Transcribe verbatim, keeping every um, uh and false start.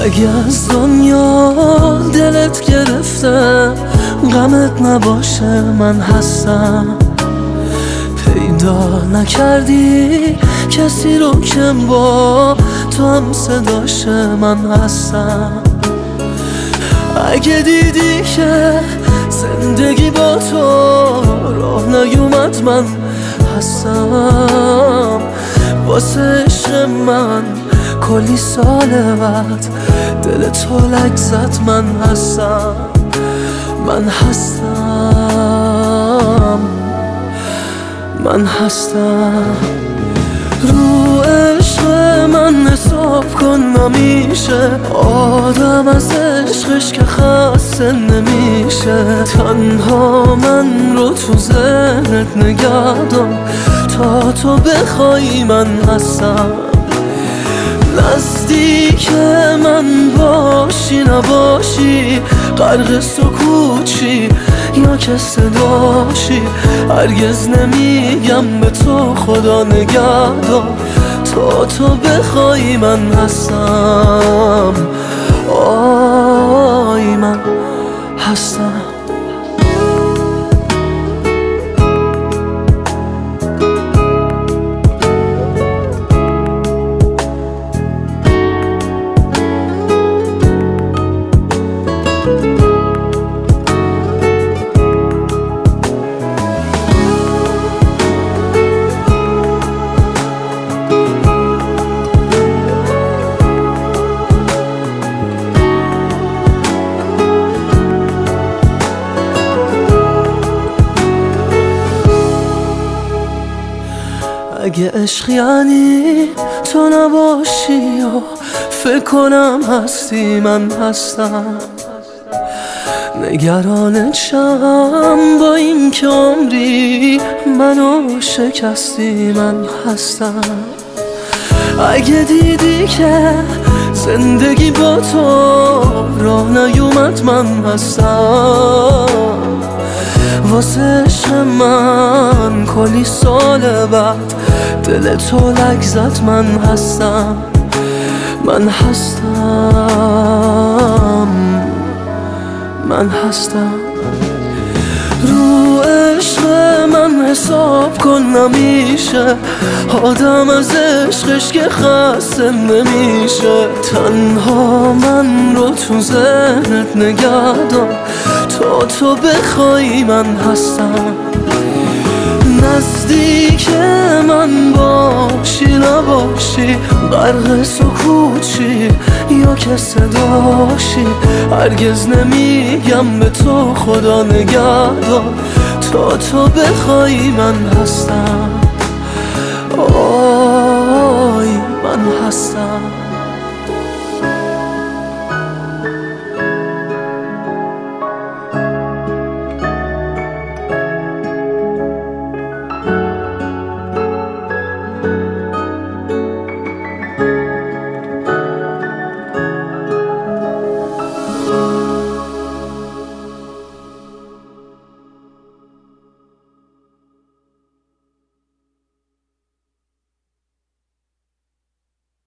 اگه از دنیا دلت گرفته غمت نباشه من هستم. پیدا نکردی کسی رو که با تو هم صداشه من هستم. اگه دیدی که زندگی با تو راه نیومد من هستم. واسه عشق من کلی سال بعد دل تو لک زد من هستم. من هستم من هستم. رو عشق من حساب کن نمیشه آدم از عشقش که خسته نمیشه. تنها من رو تو ذهنت نگه دار تا تو بخوای من هستم. نزدیک من باشی نباشی غرق سکوچی یا که صداشی هرگز نمیگم به تو خدا نگهدار تا تو بخوای من هستم. آی من هستم. اگه عشق یعنی تو نباشی یا فکر کنم هستی من هستم. نگرانت شم با این که عمری منو شکستی من هستم. اگه دیدی که زندگی با تو راه نیومد من هستم. واسه عشق من کلی سال بعد دل تو لک زد من هستم. من هستم من هستم. رو عشق من حساب کن نمیشه آدم از عشقش که خسته نمیشه. تنها من رو تو ذهنت نگه دار تا تو بخوای من هستم. نزدیک من باشی نباشی غرق سکوچی یا که صداشی هرگز نمیگم به تو خدا نگهدار تا تو بخوای من هستم.